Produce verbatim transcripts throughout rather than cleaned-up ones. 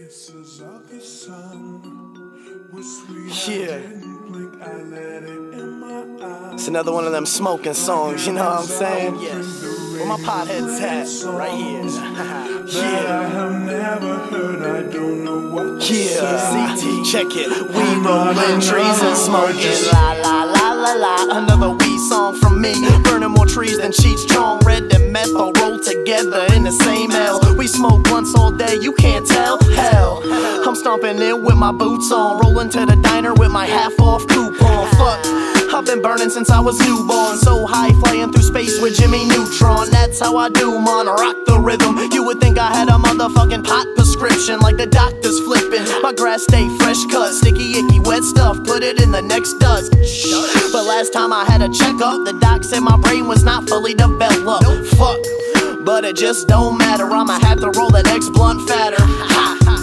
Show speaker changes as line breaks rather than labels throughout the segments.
Kisses of the sun were sweet.
Yeah.
I didn't blink, I let it in my eyes.
It's another one of them smoking songs, you know what I'm saying? Yes. Where my potheads at? Right here.
That I have never heard, I don't know what to
Yeah,
say.
C T, check it. We rolling trees and smoking. La la la la la. Another weed song from me. Burning more trees than Cheech Chong. Red and meth all rolled together in the same L. We smoke blunts all day, you can't tell. Hell, I'm stomping in with my boots on. Rolling to the diner with my half off coupon. Fuck, I've been burning since I was newborn. So high, flying through space with Jimmy Neutron. That's how I do, man, rock the rhythm. You would think I had a motherfucking pot prescription, like the doctor's flipping. My grass stay fresh cut, sticky icky wet stuff, put it in the next dust. But last time I had a checkup, the doc said my brain was not fully developed. Fuck, but it just don't matter, I'ma have to roll the next blunt fatter. Ha, ha.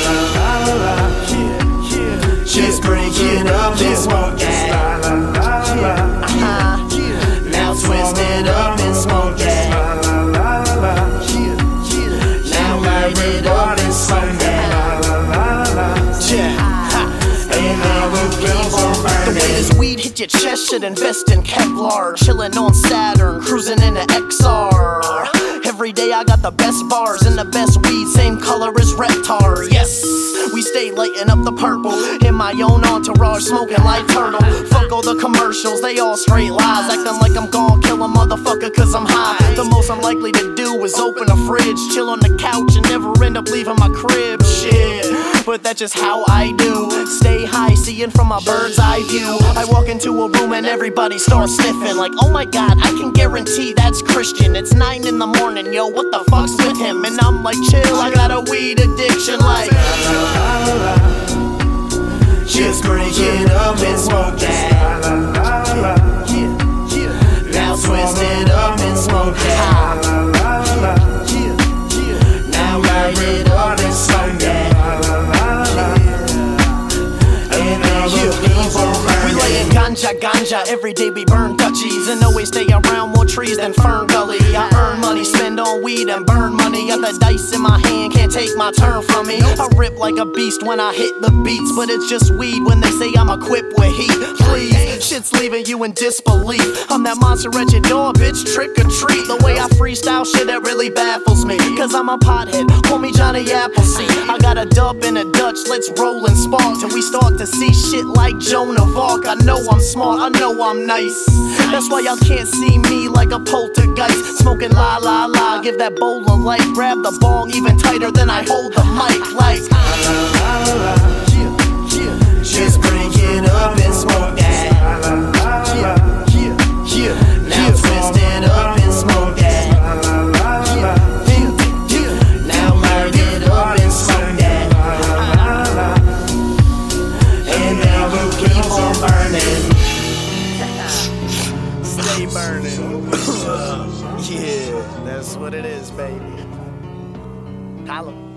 Yeah, yeah. Just break it up and smoke that. Uh-huh. Now twist it up and smoke that. Now light it up and smoke that. Yeah. And then we'll keep on burning. The way this weed hit your chest should invest in Kevlar. Chillin' on Saturn, cruising in the X R. Every day I got the best bars and the best weed, same color as Reptar. Yes, we stay lighting up the purple in my own entourage, smoking like turtle. Fuck all the commercials, they all straight lies, acting like I'm gon' kill a motherfucker cause I'm high. The most I'm likely to do is open a fridge, chill on the couch and never end up leaving my crib. Shit, but that's just how I do. Stay high, seeing from my bird's eye view. I walk into a room and everybody starts sniffing, like, oh my god, I can guarantee that's Christian. It's nine in the morning, yo, what the fuck's with him? And I'm like, chill, I got a weed addiction, like just break it up and smoke that. Yeah, yeah. Now twist it up and smoke that. Yeah, yeah. Now light it up and smoke that. And then you keep on burning. We layin' ganja, ganja, every day we burn Dutchies and always stay around more trees than Fern Gully. I earn money, spend on weed and burn money. Got the dice in my hand, can't take my turn from me. I rip like a beast when I hit the beats, but it's just weed when they say I'm equipped with heat. Please, shit's leaving you in disbelief. I'm that monster at your door, bitch, trick or treat. The way I freestyle shit, that really baffles me, cause I'm a pothead, call me Johnny Appleseed. I got a dub and a Dutch, let's roll and spark till we start to see shit like Joan of Arc. I know I'm smart, I know I'm nice, that's why y'all can't see me like a poltergeist. Smoking la la la, give that bowl of light, grab the bong even tighter than I hold the mic, like yeah, yeah. Just break it up and smoke that. Yeah, yeah, yeah. Now twist it up and smoke that. Yeah, yeah, yeah. Now light it up and smoke that. And then we'll keep on burning. Stay burning. Yeah, that's what it is, baby. Holla.